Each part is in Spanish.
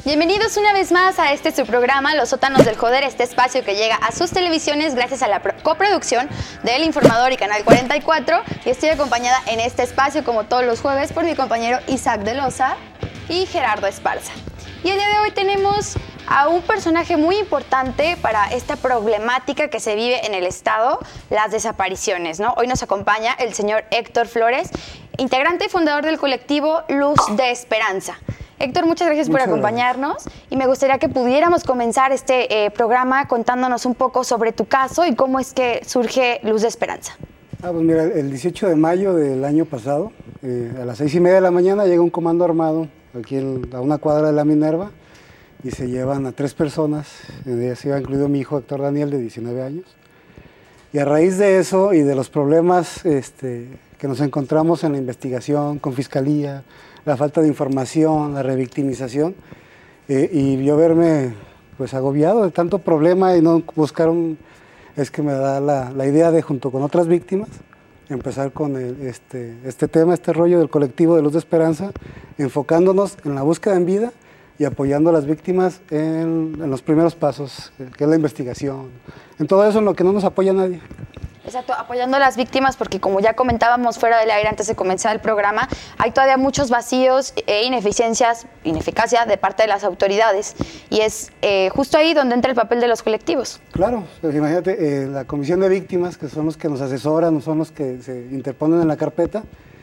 Bienvenidos una vez más a su programa, Los Sótanos del Joder, este espacio que llega a sus televisiones gracias a la coproducción del Informador y Canal 44. Y estoy acompañada en este espacio, como todos los jueves, por mi compañero Isaac de Loza y Gerardo Esparza. Y el día de hoy tenemos a un personaje muy importante para esta problemática que se vive en el Estado, las desapariciones, ¿no? Hoy nos acompaña el señor Héctor Flores, integrante y fundador del colectivo Luz de Esperanza. Héctor, muchas gracias por acompañarnos y me gustaría que pudiéramos comenzar este programa contándonos un poco sobre tu caso y cómo es que surge Luz de Esperanza. Pues mira, el 18 de mayo del año pasado, a las 6:30 de la mañana, llega un comando armado aquí a una cuadra de la Minerva y se llevan a 3 personas, en ellas se iba incluido mi hijo Héctor Daniel, de 19 años. Y a raíz de eso y de los problemas que nos encontramos en la investigación con Fiscalía, la falta de información, la revictimización, y yo verme pues agobiado de tanto problema y no buscar es que me da la idea de, junto con otras víctimas, empezar con este tema, este rollo del colectivo de Luz de Esperanza, enfocándonos en la búsqueda en vida y apoyando a las víctimas en los primeros pasos, que es la investigación, en todo eso en lo que no nos apoya nadie. Exacto, apoyando a las víctimas porque, como ya comentábamos fuera del aire antes de comenzar el programa, hay todavía muchos vacíos e ineficacia de parte de las autoridades y es justo ahí donde entra el papel de los colectivos. Claro, pues imagínate, la comisión de víctimas, que son los que nos asesoran, son los que se interponen en la carpeta,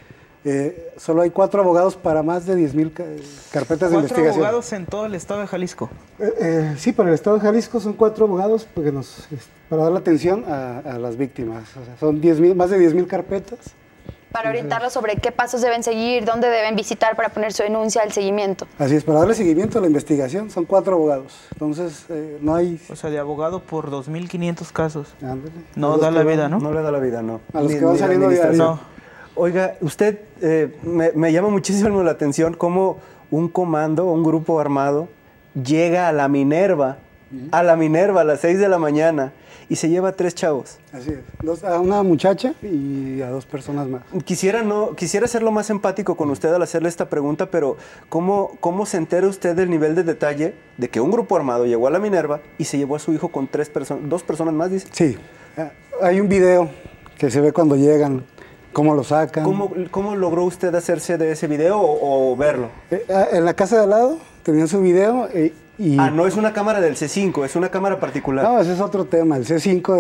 solo hay 4 abogados para más de 10,000 carpetas de investigación. ¿4 abogados en todo el estado de Jalisco? Sí, para el estado de Jalisco son 4 abogados porque para dar la atención a las víctimas. O sea, son más de 10,000 carpetas. Para orientarlos sobre qué pasos deben seguir, dónde deben visitar para poner su denuncia, el seguimiento. Así es, para darle seguimiento a la investigación son 4 abogados. Entonces, no hay... O sea, de abogado por 2,500 casos. Ándale. No da la vida, ¿no? No le da la vida, no. A los que van saliendo de ahí. No. Oiga, usted, me llama muchísimo la atención cómo un comando, un grupo armado, llega a la Minerva a las 6 de la mañana y se lleva a 3 chavos. Así es, a una muchacha y a 2 personas más. Quisiera ser lo más empático con usted al hacerle esta pregunta, pero ¿cómo se entera usted del nivel de detalle de que un grupo armado llegó a la Minerva y se llevó a su hijo con 2 personas más, dice? Sí, hay un video que se ve cuando llegan. ¿Cómo lo sacan? ¿Cómo logró usted hacerse de ese video o verlo? En la casa de al lado tenían su video y... no es una cámara del C5, es una cámara particular. No, ese es otro tema. El C5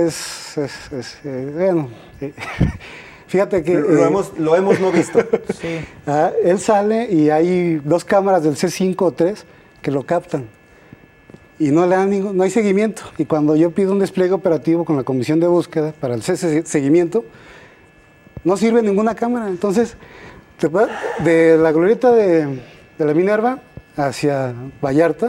bueno, fíjate que... Lo hemos no visto. Sí. Él sale y hay 2 cámaras del C5 o 3 que lo captan. Y no le dan no hay seguimiento. Y cuando yo pido un despliegue operativo con la comisión de búsqueda para el seguimiento, no sirve ninguna cámara. Entonces, de la glorieta de la Minerva hacia Vallarta,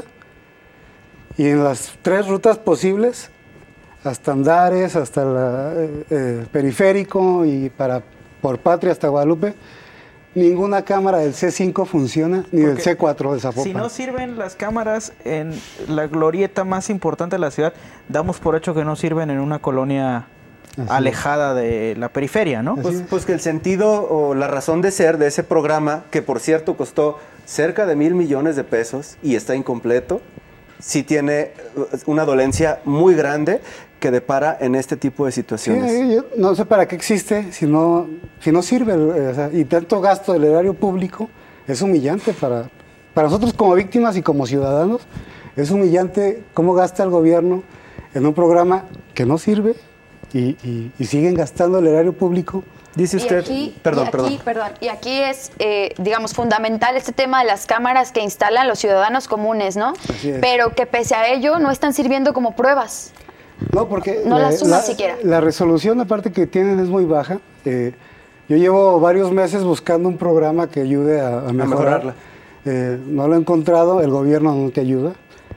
y en las 3 rutas posibles, hasta Andares, hasta el periférico y por Patria hasta Guadalupe, ninguna cámara del C5 funciona, ni del C4 de Zapopan. Si no sirven las cámaras en la glorieta más importante de la ciudad, damos por hecho que no sirven en una colonia alejada de la periferia, ¿no? Pues que el sentido o la razón de ser de ese programa, que por cierto costó cerca de 1,000 millones de pesos y está incompleto, sí tiene una dolencia muy grande que depara en este tipo de situaciones. Sí, yo no sé para qué existe si no sirve, y tanto gasto del erario público es humillante para nosotros como víctimas y como ciudadanos. Es humillante cómo gasta el gobierno en un programa que no sirve y siguen gastando el erario público. Dice usted, perdón. Y aquí es, digamos, fundamental este tema de las cámaras que instalan los ciudadanos comunes, ¿no? Pero que pese a ello no están sirviendo como pruebas. No, porque no las suman siquiera. La resolución, aparte que tienen, es muy baja. Yo llevo varios meses buscando un programa que ayude a mejorarla. No lo he encontrado, el gobierno no te ayuda.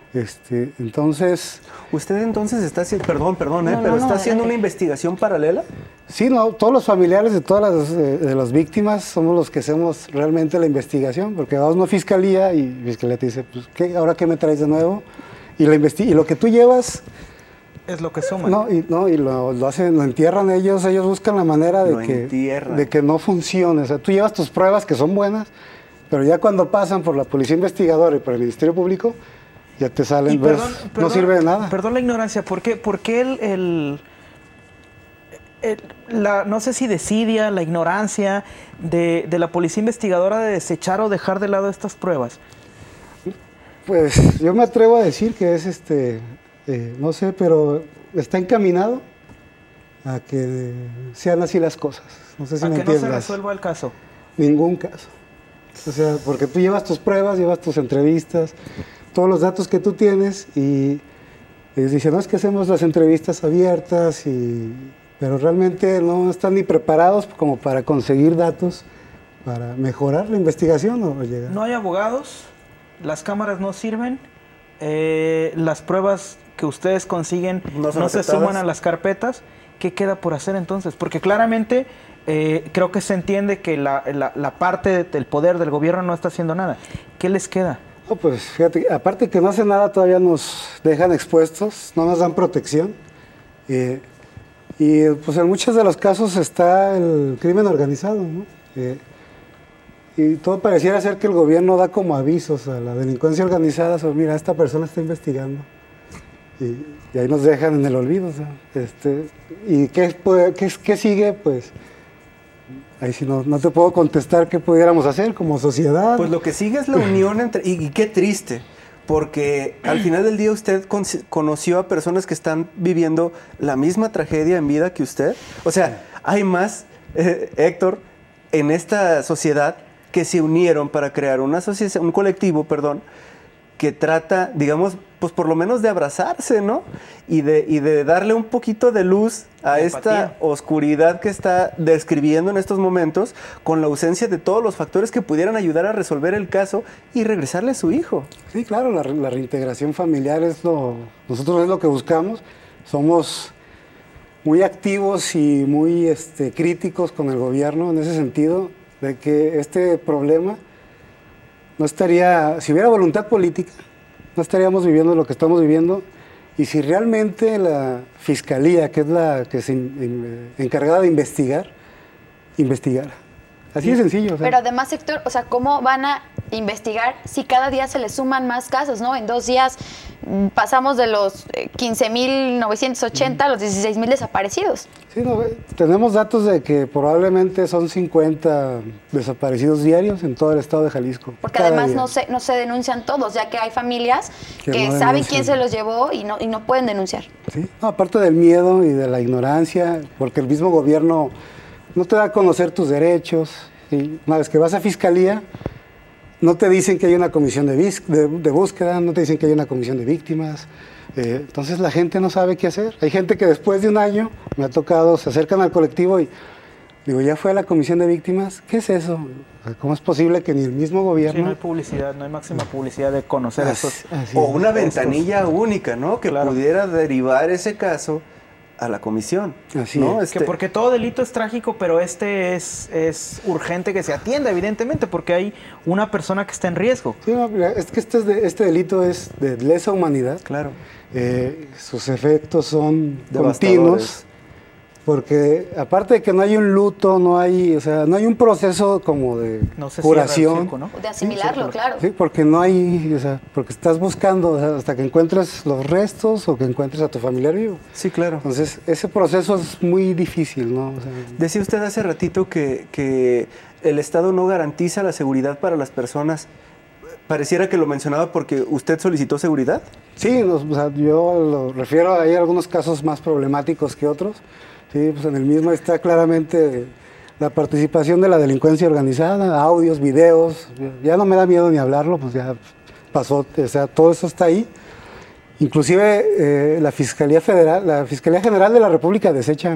Entonces... ¿Usted entonces está haciendo, está haciendo una investigación paralela? Sí, todos los familiares de todas las víctimas somos los que hacemos realmente la investigación, porque vamos a una fiscalía y fiscalía te dice, pues, ¿ahora qué me traes de nuevo? Y lo que tú llevas... Es lo que suman. Y lo entierran ellos buscan la manera de que no funcione. O sea, tú llevas tus pruebas que son buenas, Pero ya cuando pasan por la policía investigadora y por el Ministerio Público, ya te salen, pues, no sirve de nada. Perdón la ignorancia, ¿por qué no sé si desidia, la ignorancia de la policía investigadora de desechar o dejar de lado estas pruebas? Pues yo me atrevo a decir que es no sé, pero está encaminado a que sean así las cosas. No sé si me entiendes. ¿A que no se resuelva el caso? Ningún caso. O sea, porque tú llevas tus pruebas, llevas tus entrevistas, todos los datos que tú tienes y dicen, no, es que hacemos las entrevistas abiertas, pero realmente no están ni preparados como para conseguir datos para mejorar la investigación o llegar. No hay abogados, las cámaras no sirven, las pruebas que ustedes consiguen no se suman a las carpetas. ¿Qué queda por hacer entonces? Porque claramente creo que se entiende que la parte del poder del gobierno no está haciendo nada. ¿Qué les queda? No, pues fíjate, aparte que no hacen nada, todavía nos dejan expuestos, no nos dan protección. Y pues en muchos de los casos está el crimen organizado, ¿no? Y todo pareciera ser que el gobierno da como avisos a la delincuencia organizada sobre, mira, esta persona está investigando. Y ahí nos dejan en el olvido. O sea, ¿y qué sigue? Pues ahí sí no te puedo contestar qué pudiéramos hacer como sociedad. Pues lo que sigue es la unión entre... Y qué triste, porque al final del día usted conoció a personas que están viviendo la misma tragedia en vida que usted. O sea, hay más, Héctor, en esta sociedad que se unieron para crear una sociedad, un colectivo, perdón, que trata, digamos, pues por lo menos de abrazarse, ¿no? Y de darle un poquito de luz a esta oscuridad que está describiendo en estos momentos, con la ausencia de todos los factores que pudieran ayudar a resolver el caso y regresarle a su hijo. Sí, claro, la reintegración familiar nosotros es lo que buscamos. Somos muy activos y muy críticos con el gobierno en ese sentido, de que este problema no estaría, si hubiera voluntad política, no estaríamos viviendo lo que estamos viviendo. Y si realmente la Fiscalía, que es la que se encargada de investigara. Así de sencillo. O sea. Pero además, Héctor, o sea, ¿cómo van a investigar si cada día se le suman más casos, ¿no? En 2 días pasamos de los 15.980 a los 16.000 desaparecidos. Sí, tenemos datos de que probablemente son 50 desaparecidos diarios en todo el estado de Jalisco. Porque además no se denuncian todos, ya que hay familias que no saben quién se los llevó y no pueden denunciar. Sí, aparte del miedo y de la ignorancia, porque el mismo gobierno no te da a conocer tus derechos. ¿Sí? Una vez que vas a Fiscalía, no te dicen que hay una comisión de búsqueda, no te dicen que hay una comisión de víctimas. Entonces la gente no sabe qué hacer. Hay gente que después de un año, me ha tocado, se acercan al colectivo y digo, ¿ya fue a la comisión de víctimas? ¿Qué es eso? ¿Cómo es posible que ni el mismo gobierno? Sí, no hay publicidad, no hay máxima publicidad de conocer esos. O una ventanilla única, ¿no? Que pudiera derivar ese caso a la comisión. Así ¿no? es. Que porque todo delito es trágico, pero es urgente que se atienda, evidentemente, porque hay una persona que está en riesgo. Sí, no, es que este delito es de lesa humanidad. Claro. Sus efectos son continuos. Porque aparte de que no hay un luto, no hay un proceso como de curación. Circo, ¿no? De asimilarlo, sí, claro. Sí, porque no hay, porque estás buscando hasta que encuentres los restos o que encuentres a tu familiar vivo. Sí, claro. Entonces, ese proceso es muy difícil, ¿no? O sea, decía usted hace ratito que el Estado no garantiza la seguridad para las personas. Pareciera que lo mencionaba porque usted solicitó seguridad. Sí, yo lo refiero, hay algunos casos más problemáticos que otros. Sí, pues en el mismo está claramente la participación de la delincuencia organizada, audios, videos, ya no me da miedo ni hablarlo, pues ya pasó, o sea, todo eso está ahí. Inclusive la Fiscalía General de la República desecha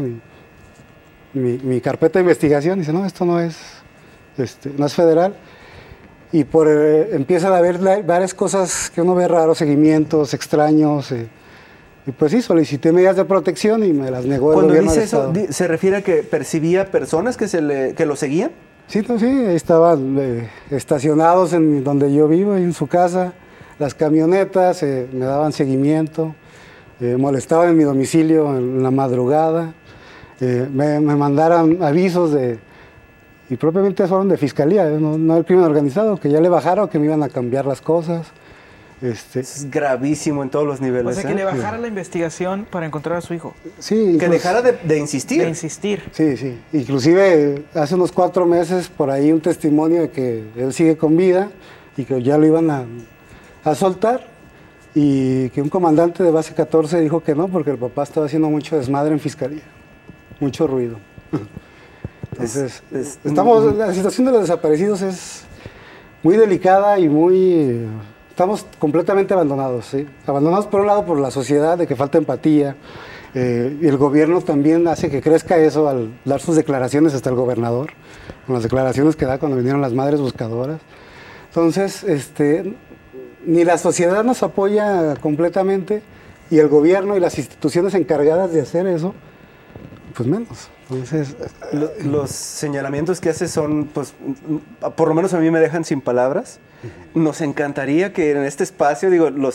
mi carpeta de investigación, dice, no, esto no es federal. Y empiezan a haber varias cosas que uno ve raros, seguimientos extraños. Y pues sí, solicité medidas de protección y me las negó el gobierno del Estado. Cuando dice eso, ¿se refiere a que percibía personas que lo seguían? Sí, ahí estaban estacionados en donde yo vivo, en su casa, las camionetas, me daban seguimiento, molestaban en mi domicilio en la madrugada, me mandaron avisos y propiamente fueron de fiscalía, no el crimen organizado, que ya le bajaron, que me iban a cambiar las cosas. Es gravísimo en todos los niveles. O sea, que le bajara la investigación para encontrar a su hijo. Sí. Que dejara de insistir. De insistir. Sí. Inclusive hace unos 4 meses por ahí un testimonio de que él sigue con vida y que ya lo iban a soltar, y que un comandante de base 14 dijo que no, porque el papá estaba haciendo mucho desmadre en fiscalía, mucho ruido. Entonces, la situación de los desaparecidos es muy delicada y estamos completamente abandonados, ¿sí? Abandonados por un lado por la sociedad, de que falta empatía, y el gobierno también hace que crezca eso al dar sus declaraciones, hasta el gobernador, con las declaraciones que da cuando vinieron las madres buscadoras. Entonces, ni la sociedad nos apoya completamente, y el gobierno y las instituciones encargadas de hacer eso, pues menos. Entonces, los señalamientos que hace son, pues, por lo menos a mí me dejan sin palabras. Nos encantaría que en este espacio,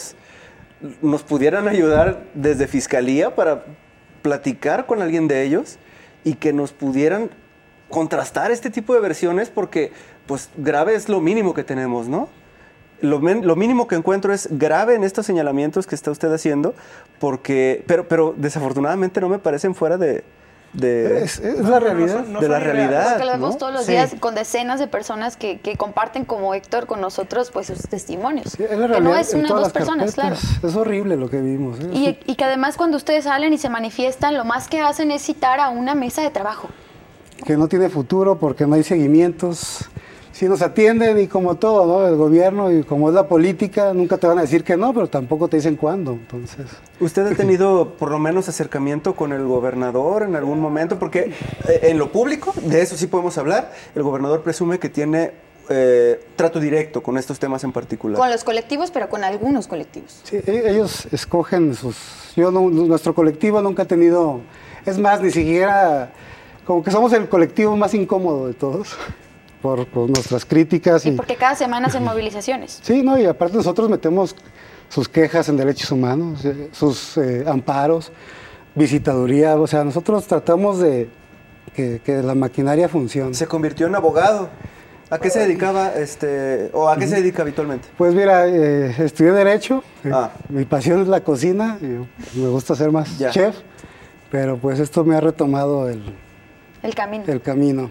nos pudieran ayudar desde Fiscalía para platicar con alguien de ellos y que nos pudieran contrastar este tipo de versiones, porque, pues, grave es lo mínimo que tenemos, ¿no? Lo mínimo que encuentro es grave en estos señalamientos que está usted haciendo, pero desafortunadamente no me parecen fuera es la realidad. De la realidad. Porque lo vemos, ¿no?, todos los Sí. días con decenas de personas que comparten, como Héctor, con nosotros, pues sus testimonios. Sí, es la que realidad, no es en una o todas dos las personas, claro. carpetas. Es horrible lo que vimos. Y que además cuando ustedes salen y se manifiestan, lo más que hacen es citar a una mesa de trabajo. Que no tiene futuro porque no hay seguimientos. Sí nos atienden, y como todo, ¿no? El gobierno, y como es la política, nunca te van a decir que no, pero tampoco te dicen cuándo. Entonces, ¿usted ha tenido por lo menos acercamiento con el gobernador en algún momento? Porque en lo público, de eso sí podemos hablar, el gobernador presume que tiene trato directo con estos temas en particular. Con los colectivos, pero con algunos colectivos. sí, ellos escogen nuestro colectivo nunca ha tenido, es más, ni siquiera, como que somos el colectivo más incómodo de todos, por nuestras críticas. Y porque cada semana hacen movilizaciones. Sí, no, y aparte nosotros metemos sus quejas en derechos humanos, sus amparos, visitaduría, o sea, nosotros tratamos de que la maquinaria funcione. Se convirtió en abogado. ¿A qué se dedicaba, o a qué se dedica habitualmente? Pues mira, estudié Derecho, mi pasión es la cocina, y me gusta ser más chef, pero pues esto me ha retomado el camino.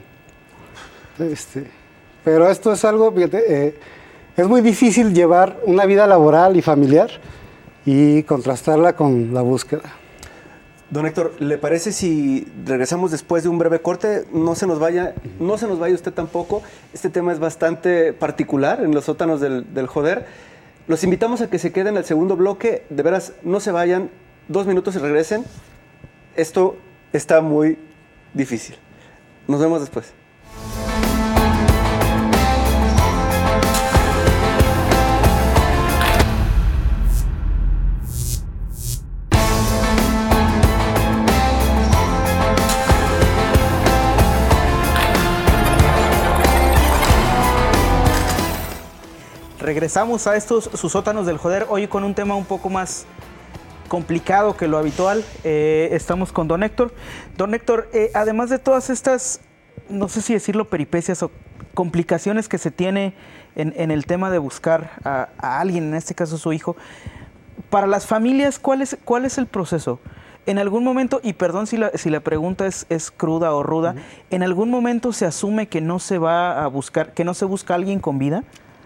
Pero esto es algo, fíjate, es muy difícil llevar una vida laboral y familiar y contrastarla con la búsqueda. Don Héctor, ¿le parece si regresamos después de un breve corte? No se nos vaya usted tampoco. Este tema es bastante particular en los sótanos del Joder. Los invitamos a que se queden al segundo bloque. De veras, no se vayan. 2 minutos y regresen. Esto está muy difícil. Nos vemos después. Regresamos a estos sus sótanos del Joder, hoy con un tema un poco más complicado que lo habitual. Estamos con don Héctor. Don Héctor, además de todas estas, no sé si decirlo, peripecias o complicaciones que se tiene en el tema de buscar a alguien, en este caso su hijo, para las familias, ¿cuál es el proceso? En algún momento, y perdón si la pregunta es cruda o ruda, ¿en algún momento se asume que no se va a buscar, que no se busca a alguien con vida?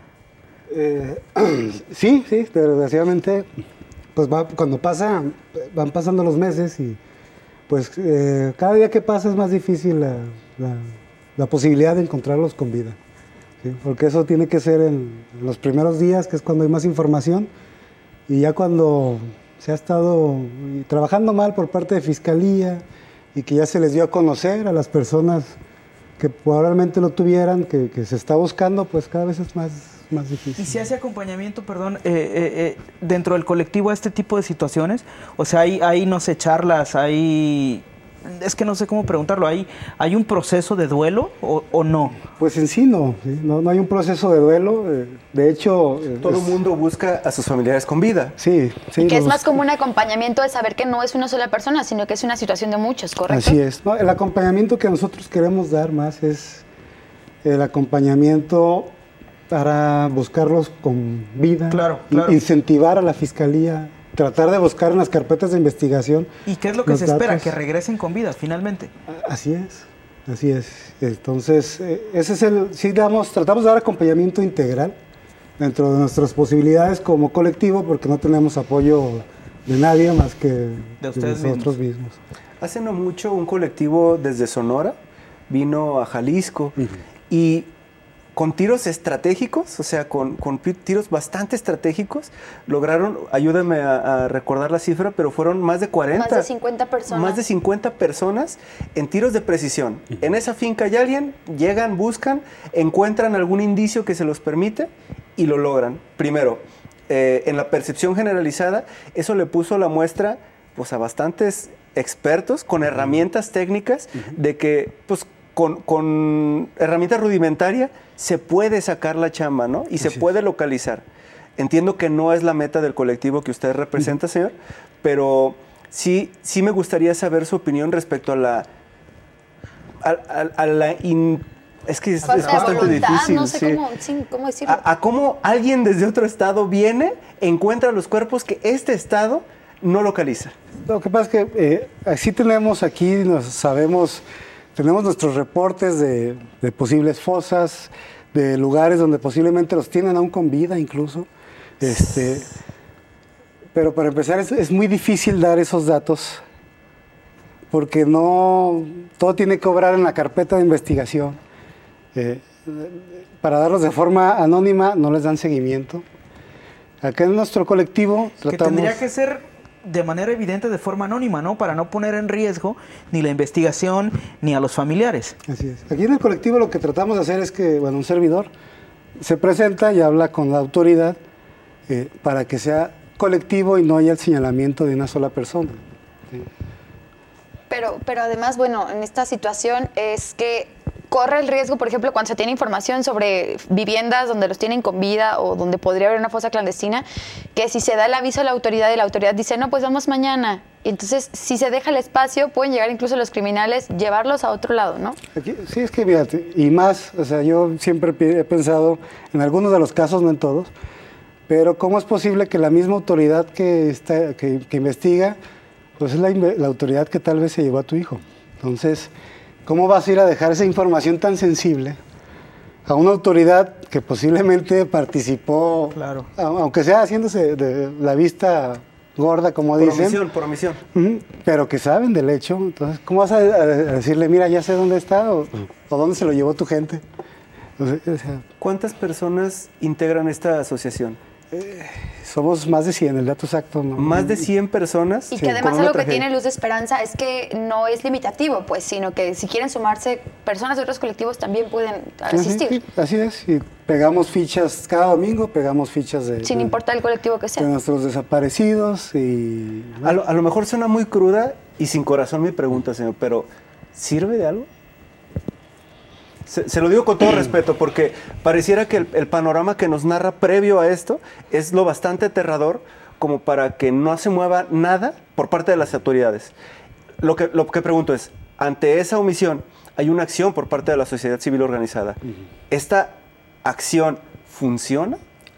Sí, desgraciadamente, pues cuando van pasando los meses, y pues cada día que pasa es más difícil la posibilidad de encontrarlos con vida, ¿sí? Porque eso tiene que ser en los primeros días, que es cuando hay más información, y ya cuando se ha estado trabajando mal por parte de Fiscalía y que ya se les dio a conocer a las personas que probablemente lo tuvieran, que se está buscando, pues cada vez es más difícil. ¿Y se hace acompañamiento, dentro del colectivo a este tipo de situaciones? O sea, hay no sé, charlas, es que no sé cómo preguntarlo, ¿hay un proceso de duelo o no? Pues en sí no hay un proceso de duelo, de hecho... Todo el mundo busca a sus familiares con vida. Sí. Y que es más como un acompañamiento de saber que no es una sola persona, sino que es una situación de muchos, ¿correcto? Así es, ¿no? El acompañamiento que nosotros queremos dar más es el acompañamiento para buscarlos con vida, Claro. incentivar a la fiscalía, tratar de buscar en las carpetas de investigación. ¿Y qué es lo que se espera? Que regresen con vida, finalmente. Así es. Entonces, ese es tratamos de dar acompañamiento integral dentro de nuestras posibilidades como colectivo, porque no tenemos apoyo de nadie más que de nosotros mismos. Hace no mucho un colectivo desde Sonora vino a Jalisco y con tiros estratégicos, o sea, con tiros bastante estratégicos, lograron, ayúdame a recordar la cifra, pero fueron más de 40. Más de 50 personas. Más de 50 personas en tiros de precisión. En esa finca hay alguien, llegan, buscan, encuentran algún indicio que se los permite y lo logran. Primero, en la percepción generalizada, eso le puso la muestra pues, a bastantes expertos con herramientas técnicas de que pues, con herramienta rudimentaria se puede sacar la chamba, ¿no? Y se puede localizar. Entiendo que no es la meta del colectivo que usted representa, señor, pero sí me gustaría saber su opinión respecto a la... Es que es bastante voluntad, difícil. No sé cómo decirlo. A cómo alguien desde otro estado viene, encuentra los cuerpos que este estado no localiza. Lo que pasa es que sí tenemos aquí, tenemos nuestros reportes de posibles fosas, de lugares donde posiblemente los tienen aún con vida incluso. Pero para empezar es muy difícil dar esos datos porque no todo tiene que obrar en la carpeta de investigación. Para darlos de forma anónima no les dan seguimiento. Acá en nuestro colectivo tratamos... Que tendría que ser de manera evidente de forma anónima, ¿no? Para no poner en riesgo ni la investigación ni a los familiares. Así es. Aquí en el colectivo lo que tratamos de hacer es que, bueno, un servidor se presenta y habla con la autoridad para que sea colectivo y no haya el señalamiento de una sola persona. ¿Sí? Pero además, bueno, en esta situación es que corre el riesgo, por ejemplo, cuando se tiene información sobre viviendas donde los tienen con vida o donde podría haber una fosa clandestina, que si se da el aviso a la autoridad y la autoridad dice, no, pues vamos mañana. Entonces, si se deja el espacio, pueden llegar incluso los criminales, llevarlos a otro lado, ¿no? Aquí, sí, es que fíjate, y más, o sea, yo siempre he pensado, en algunos de los casos, no en todos, pero ¿cómo es posible que la misma autoridad que investiga, pues es la autoridad que tal vez se llevó a tu hijo? Entonces, ¿cómo vas a ir a dejar esa información tan sensible a una autoridad que posiblemente participó, claro, aunque sea haciéndose de la vista gorda, como dicen? Por omisión. Pero que saben del hecho. Entonces, ¿cómo vas a decirle, mira, ya sé dónde está o dónde se lo llevó tu gente? Entonces, o sea, ¿cuántas personas integran esta asociación? Somos más de 100, el dato exacto. ¿No? Más de 100 personas. Y que además algo que tiene Luz de Esperanza es que no es limitativo, pues, sino que si quieren sumarse personas de otros colectivos también pueden asistir. Sí, así es. Y pegamos fichas cada domingo, pegamos fichas de... Sin importar el colectivo que sea. De nuestros desaparecidos y... Bueno. A lo mejor suena muy cruda y sin corazón mi pregunta, señor, pero ¿sirve de algo? Se lo digo con todo respeto, porque pareciera que el panorama que nos narra previo a esto es lo bastante aterrador como para que no se mueva nada por parte de las autoridades. Lo que pregunto es, ante esa omisión, hay una acción por parte de la sociedad civil organizada. ¿Esta acción funciona?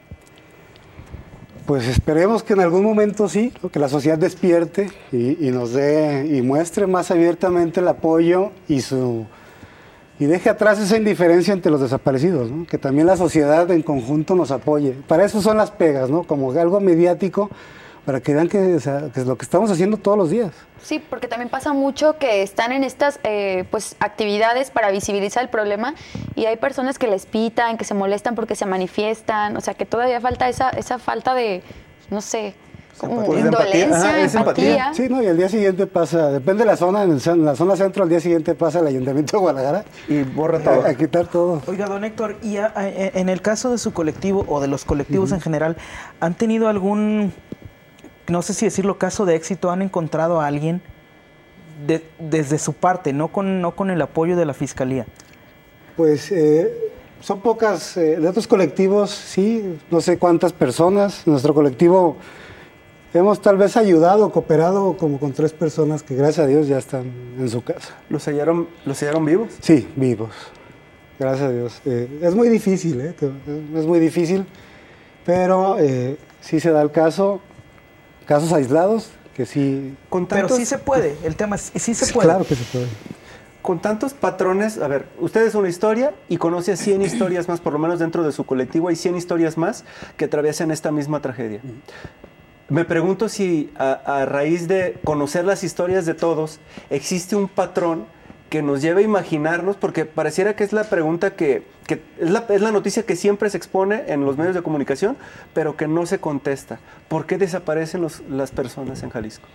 Pues esperemos que en algún momento sí, que la sociedad despierte y nos dé y muestre más abiertamente el apoyo y deje atrás esa indiferencia entre los desaparecidos, ¿no? Que también la sociedad en conjunto nos apoye. Para eso son las pegas, ¿no? Como algo mediático, para que vean que es lo que estamos haciendo todos los días. Sí, porque también pasa mucho que están en estas pues actividades para visibilizar el problema y hay personas que les pitan, que se molestan porque se manifiestan, o sea que todavía falta esa falta de, no sé, como indolencia, empatía. Sí, no, y al día siguiente pasa, depende de la zona, en la zona centro, al día siguiente pasa el Ayuntamiento de Guadalajara y borra todo. A quitar todo. Oiga, don Héctor, y en el caso de su colectivo o de los colectivos en general, ¿han tenido algún, no sé si decirlo, caso de éxito? ¿Han encontrado a alguien desde su parte, no con el apoyo de la Fiscalía? Pues son pocas, de otros colectivos sí, no sé cuántas personas. Nuestro colectivo hemos tal vez ayudado, cooperado como con 3 personas que gracias a Dios ya están en su casa. ¿Los hallaron vivos? Sí, vivos. gracias a Dios. Es muy difícil, es muy difícil, pero sí se da el caso, casos aislados, que sí... Pero sí se puede, el tema es, sí se puede. Claro que se puede. Con tantos patrones, a ver, usted es una historia y conoce a 100 historias más, por lo menos dentro de su colectivo hay 100 historias más que atraviesan esta misma tragedia. Me pregunto si a raíz de conocer las historias de todos, existe un patrón que nos lleve a imaginarnos, porque pareciera que es la pregunta que es la noticia que siempre se expone en los medios de comunicación, pero que no se contesta. ¿Por qué desaparecen las personas en Jalisco?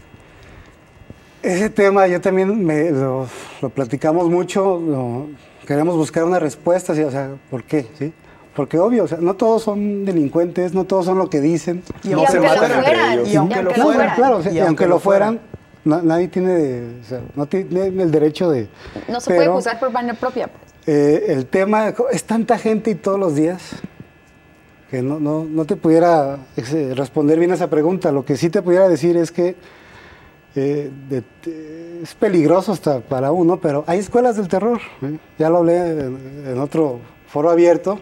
Ese tema yo también lo platicamos mucho, queremos buscar una respuesta, ¿sí? O sea, ¿por qué? ¿Sí? Porque obvio, o sea, no todos son delincuentes, no todos son lo que dicen. Y aunque lo fueran. Y aunque lo fueran. Claro, y aunque lo fueran, nadie tiene, o sea, no tiene el derecho de... No se puede juzgar por mano propia. El tema es tanta gente y todos los días que no te pudiera responder bien a esa pregunta. Lo que sí te pudiera decir es que es peligroso hasta para uno, pero hay escuelas del terror. Ya lo hablé en otro foro abierto.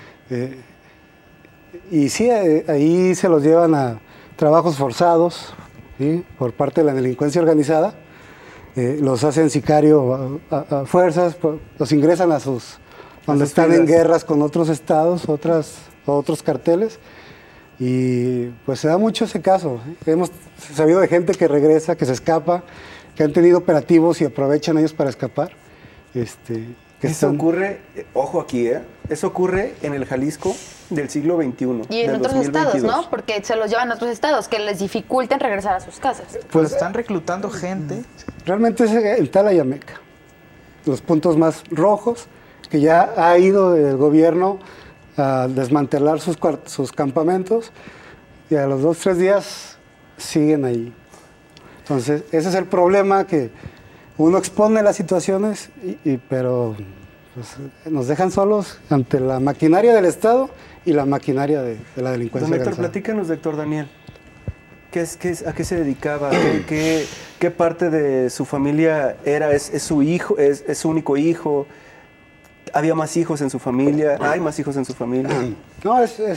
Y sí, ahí se los llevan a trabajos forzados, ¿sí? Por parte de la delincuencia organizada. Los hacen sicario a fuerzas, los ingresan cuando están en guerras con otros estados, otros carteles. Y pues se da mucho ese caso. Hemos sabido de gente que regresa, que se escapa, que han tenido operativos y aprovechan ellos para escapar. Eso ocurre, ojo aquí, eso ocurre en el Jalisco del siglo XXI. Y en otros estados, ¿no? Porque se los llevan a otros estados, que les dificulten regresar a sus casas. Pues están reclutando gente. Realmente es en Tala y Ameca, los puntos más rojos, que ya ha ido el gobierno a desmantelar sus campamentos y a los 2-3 días siguen ahí. Entonces, ese es el problema, que uno expone las situaciones, pero pues, nos dejan solos ante la maquinaria del Estado y la maquinaria de la delincuencia. Don Héctor, platícanos, doctor Daniel. ¿A qué se dedicaba? ¿Qué parte de su familia era? ¿Es su hijo? ¿Es su único hijo? ¿Había más hijos en su familia? ¿Hay más hijos en su familia? No,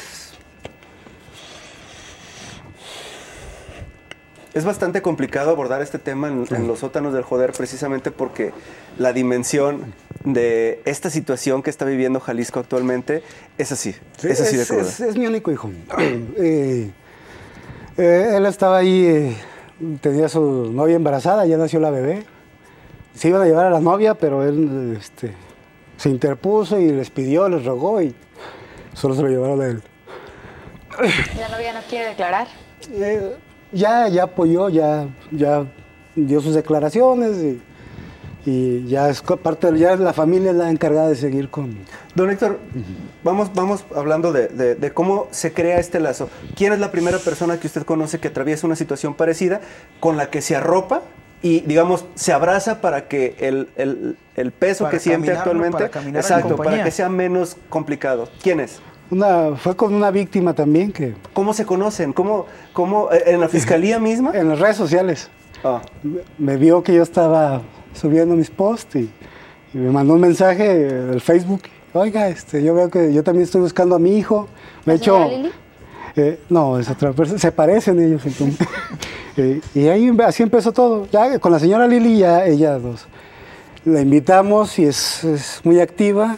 Es bastante complicado abordar este tema en los sótanos del Joder, precisamente porque la dimensión de esta situación que está viviendo Jalisco actualmente es así, sí, es así de cruda. Es mi único hijo. Él estaba ahí, tenía su novia embarazada, ya nació la bebé. Se iban a llevar a la novia, pero él se interpuso y les pidió, les rogó y solo se lo llevaron a él. ¿La novia no quiere declarar? Ya apoyó, ya dio sus declaraciones y ya es parte, ya la familia es la encargada de seguir con... Don Héctor, vamos hablando de cómo se crea este lazo. ¿Quién es la primera persona que usted conoce que atraviesa una situación parecida, con la que se arropa y, digamos, se abraza para que el peso que siente actualmente, exacto, para que sea menos complicado? ¿Quién es? Fue con una víctima también que... ¿Cómo se conocen? ¿Cómo en la fiscalía misma? En las redes sociales. Me vio que yo estaba subiendo mis posts y me mandó un mensaje del Facebook. Oiga, yo veo que yo también estoy buscando a mi hijo. De hecho, Lili? No, es otra persona. Se parecen ellos. Y ahí así empezó todo. Ya con la señora Lili, ya ella la invitamos y es muy activa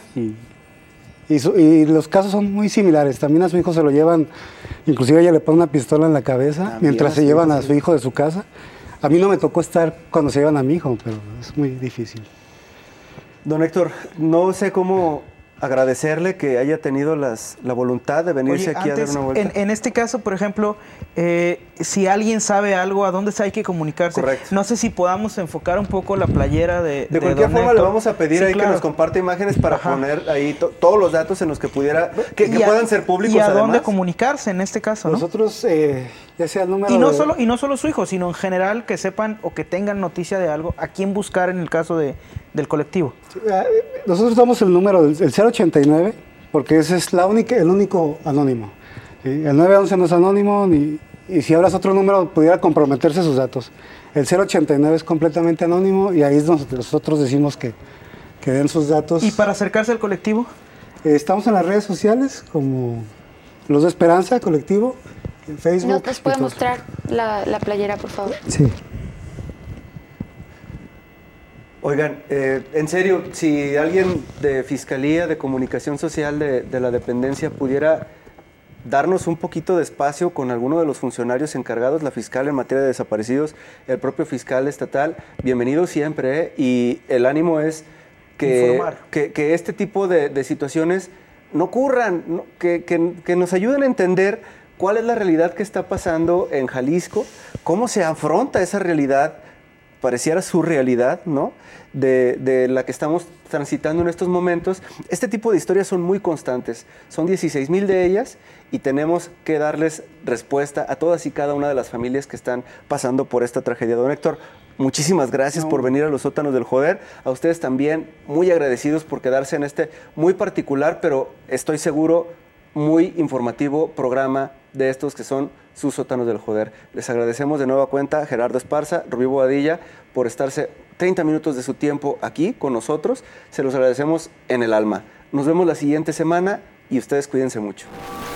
y los casos son muy similares. También a su hijo se lo llevan, inclusive ella le pone una pistola en la cabeza mientras se llevan a su hijo de su casa. A mí no me tocó estar cuando se llevan a mi hijo, pero es muy difícil. Don Héctor, no sé cómo agradecerle que haya tenido la voluntad de venirse aquí a dar una vuelta. En este caso, por ejemplo, si alguien sabe algo, ¿a dónde hay que comunicarse? Correcto. No sé si podamos enfocar un poco la playera de cualquier forma, Héctor. le vamos a pedir ahí que nos comparte imágenes para poner ahí todos los datos en los que pudiera, que puedan ser públicos. Y a además. dónde comunicarse en este caso, ¿no? Nosotros, ya sea el número y no solo su hijo, sino en general que sepan o que tengan noticia de algo, a quién buscar en el caso del colectivo. Nosotros damos el número del 089, porque ese es el único anónimo. El 911 no es anónimo, y si hablas otro número pudiera comprometerse sus datos. El 089 es completamente anónimo y ahí es donde nosotros decimos que que den sus datos. ¿Y para acercarse al colectivo? Estamos en las redes sociales como Los de Esperanza Colectivo, en Facebook. ¿Nos puede mostrar la playera, por favor? Sí. Oigan, en serio, si alguien de Fiscalía de Comunicación Social de la dependencia pudiera darnos un poquito de espacio con alguno de los funcionarios encargados, la fiscal en materia de desaparecidos, el propio fiscal estatal, bienvenido siempre, y el ánimo es que este tipo de situaciones no ocurran, ¿no? Que nos ayuden a entender cuál es la realidad que está pasando en Jalisco, cómo se afronta esa realidad, pareciera su realidad, ¿no? De la que estamos transitando en estos momentos. Este tipo de historias son muy constantes, son 16,000 de ellas y tenemos que darles respuesta a todas y cada una de las familias que están pasando por esta tragedia. Don Héctor, muchísimas gracias por venir a los sótanos del Joder. A ustedes también, muy agradecidos por quedarse en este muy particular, pero estoy seguro, muy informativo programa de estos que son sus sótanos del Joder. Les agradecemos de nueva cuenta a Gerardo Esparza, Rubí Boadilla, por estarse 30 minutos de su tiempo aquí con nosotros. Se los agradecemos en el alma. Nos vemos la siguiente semana y ustedes cuídense mucho.